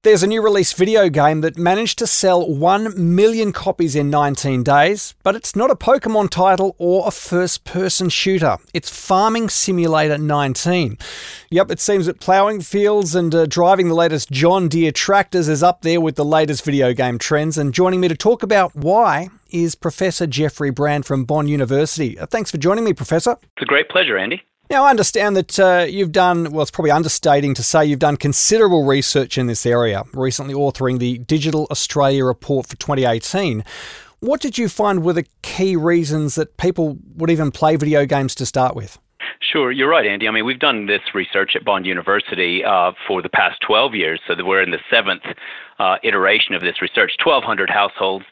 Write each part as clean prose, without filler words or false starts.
There's a new release video game that managed to sell 1 million copies in 19 days, but it's not a Pokemon title or a first-person shooter. It's Farming Simulator 19. Yep, it seems that ploughing fields and driving the latest John Deere tractors is up there with the latest video game trends, and joining me to talk about why is Professor Jeffrey Brand from Bond University. Thanks for joining me, Professor. It's a great pleasure, Andy. Now, I understand that you've done, well, it's probably understating to say you've done considerable research in this area, recently authoring the Digital Australia Report for 2018. What did you find were the key reasons that people would even play video games to start with? Sure, you're right, Andy. I mean, we've done this research at Bond University for the past 12 years, so that we're in the seventh iteration of this research. 1,200 households,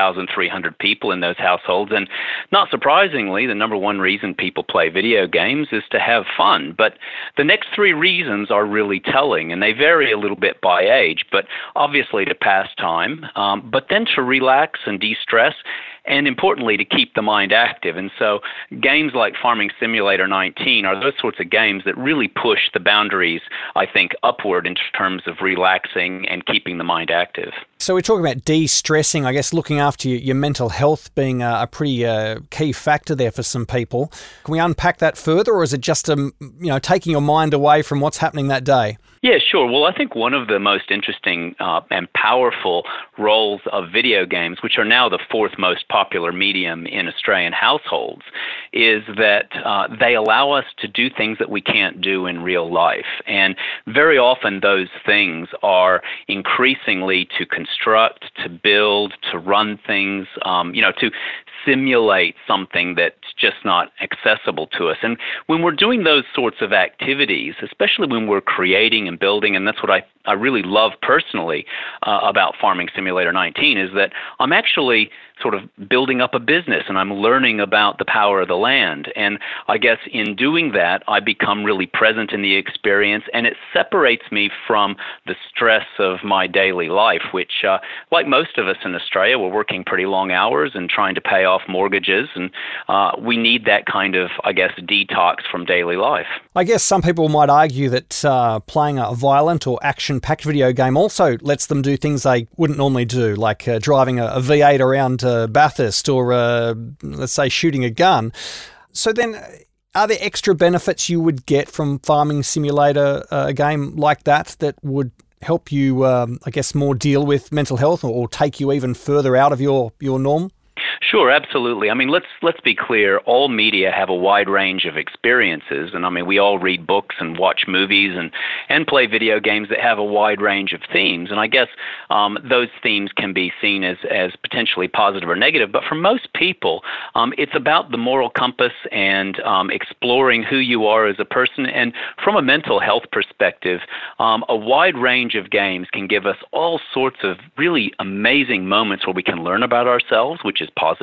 3,300 people in those households, and not surprisingly, the number one reason people play video games is to have fun. But the next three reasons are really telling, and they vary a little bit by age, but obviously to pass time, but then to relax and de-stress, and importantly, to keep the mind active. And so games like Farming Simulator 19 are those sorts of games that really push the boundaries, I think, upward in terms of relaxing and keeping the mind active. So we're talking about de-stressing, I guess looking after your mental health being a pretty key factor there for some people. Can we unpack that further, or is it just taking your mind away from what's happening that day? Yeah, sure. Well, I think one of the most interesting and powerful roles of video games, which are now the fourth most popular medium in Australian households, is that they allow us to do things that we can't do in real life. And very often those things are increasingly to construct, to build, to run things, to simulate something that's just not accessible to us. And when we're doing those sorts of activities, especially when we're creating and building, and that's what I really love personally about Farming Simulator 19, is that I'm actually sort of building up a business and I'm learning about the power of the land. And I guess in doing that, I become really present in the experience, and it separates me from the stress of my daily life, which, like most of us in Australia, we're working pretty long hours and trying to pay off mortgages, and we need that kind of, I guess, detox from daily life. I guess some people might argue that playing a violent or action-packed video game also lets them do things they wouldn't normally do, like driving a V8 around Bathurst or, let's say, shooting a gun. So then, are there extra benefits you would get from Farming Simulator, a game like that would help you, more deal with mental health or take you even further out of your norm? Sure, absolutely. I mean, let's be clear. All media have a wide range of experiences, and I mean, we all read books and watch movies and play video games that have a wide range of themes. And I guess those themes can be seen as potentially positive or negative. But for most people, it's about the moral compass and exploring who you are as a person. And from a mental health perspective, a wide range of games can give us all sorts of really amazing moments where we can learn about ourselves, which is positive.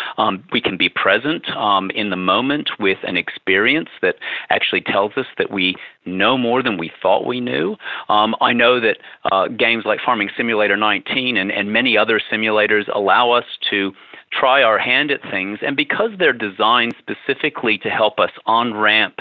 We can be present in the moment with an experience that actually tells us that we know more than we thought we knew. I know that games like Farming Simulator 19 and many other simulators allow us to try our hand at things, and because they're designed specifically to help us on-ramp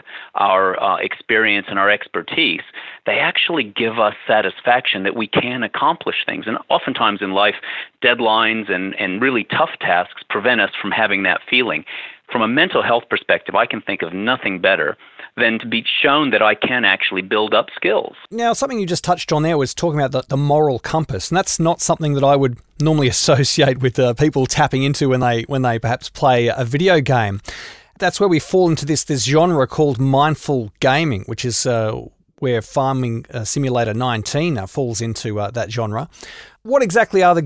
our experience and our expertise, they actually give us satisfaction that we can accomplish things. And oftentimes in life, deadlines and really tough tasks prevent us from having that feeling. From a mental health perspective, I can think of nothing better than to be shown that I can actually build up skills. Now, something you just touched on there was talking about the moral compass, and that's not something that I would normally associate with people tapping into when they perhaps play a video game. That's where we fall into this genre called mindful gaming, which is where Farming Simulator 19 falls into that genre. What exactly are the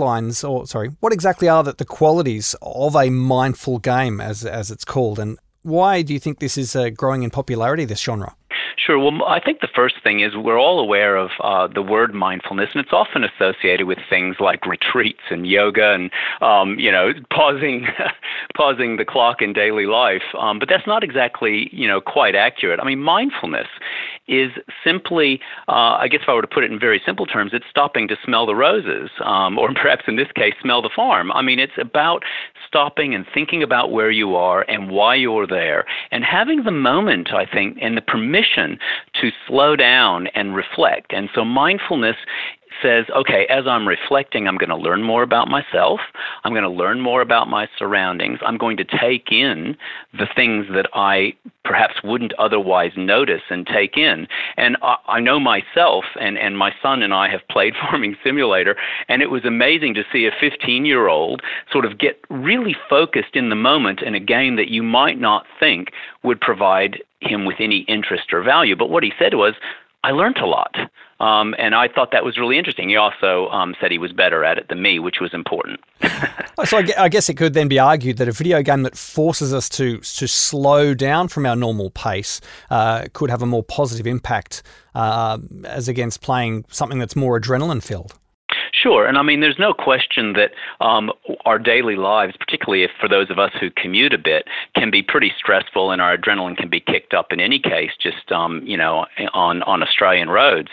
the qualities of a mindful game, as it's called, and why do you think this is growing in popularity, this genre? Sure. Well, I think the first thing is we're all aware of the word mindfulness, and it's often associated with things like retreats and yoga and, pausing the clock in daily life. But that's not exactly, quite accurate. I mean, mindfulness is simply, I guess if I were to put it in very simple terms, it's stopping to smell the roses, or perhaps in this case, smell the farm. I mean, it's about stopping and thinking about where you are and why you're there, and having the moment, I think, and the permission to slow down and reflect. And so mindfulness says, okay, as I'm reflecting, I'm going to learn more about myself. I'm going to learn more about my surroundings. I'm going to take in the things that I perhaps wouldn't otherwise notice and take in. And I know myself, and my son and I have played Farming Simulator, and it was amazing to see a 15-year-old sort of get really focused in the moment in a game that you might not think would provide him with any interest or value. But what he said was, I learned a lot. And I thought that was really interesting. He also said he was better at it than me, which was important. So I guess it could then be argued that a video game that forces us to slow down from our normal pace could have a more positive impact as against playing something that's more adrenaline-filled. Sure. And I mean, there's no question that our daily lives, particularly if for those of us who commute a bit, can be pretty stressful, and our adrenaline can be kicked up in any case, just, on Australian roads.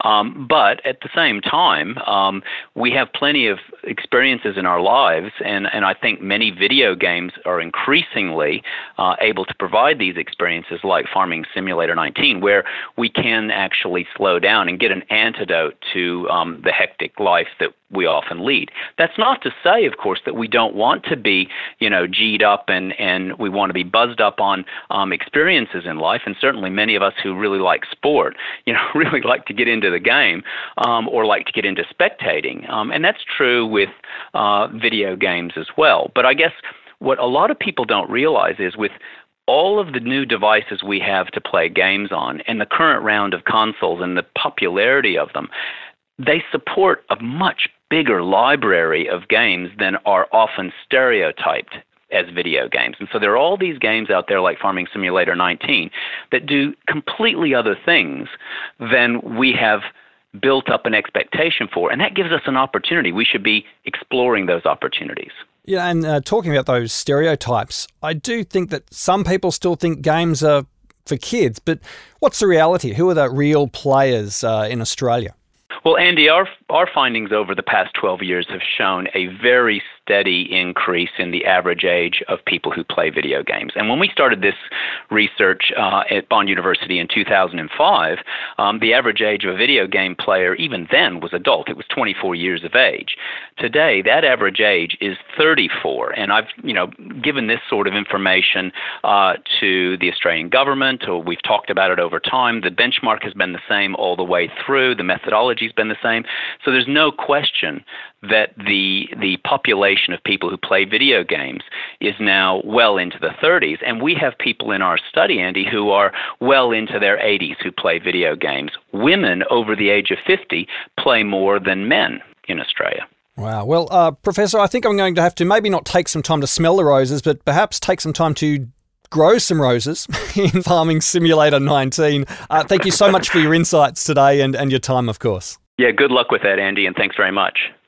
But at the same time, we have plenty of experiences in our lives, and I think many video games are increasingly able to provide these experiences like Farming Simulator 19, where we can actually slow down and get an antidote to the hectic life that we often lead. That's not to say, of course, that we don't want to be, G'd up and we want to be buzzed up on experiences in life. And certainly many of us who really like sport, really like to get into the game or like to get into spectating. And that's true with video games as well. But I guess what a lot of people don't realize is with all of the new devices we have to play games on and the current round of consoles and the popularity of them, they support a much bigger library of games than are often stereotyped as video games. And so there are all these games out there like Farming Simulator 19 that do completely other things than we have built up an expectation for. And that gives us an opportunity. We should be exploring those opportunities. Yeah, and talking about those stereotypes, I do think that some people still think games are for kids. But what's the reality? Who are the real players in Australia? Well, Andy, our findings over the past 12 years have shown a very steady increase in the average age of people who play video games. And when we started this research at Bond University in 2005, the average age of a video game player even then was adult. It was 24 years of age. Today, that average age is 34. And I've, given this sort of information to the Australian government, or we've talked about it over time. The benchmark has been the same all the way through. The methodology has been the same. So there's no question that the population of people who play video games is now well into the 30s. And we have people in our study, Andy, who are well into their 80s who play video games. Women over the age of 50 play more than men in Australia. Wow. Well, Professor, I think I'm going to have to maybe not take some time to smell the roses, but perhaps take some time to grow some roses in Farming Simulator 19. Thank you so much for your insights today and your time, of course. Yeah, good luck with that, Andy, and thanks very much.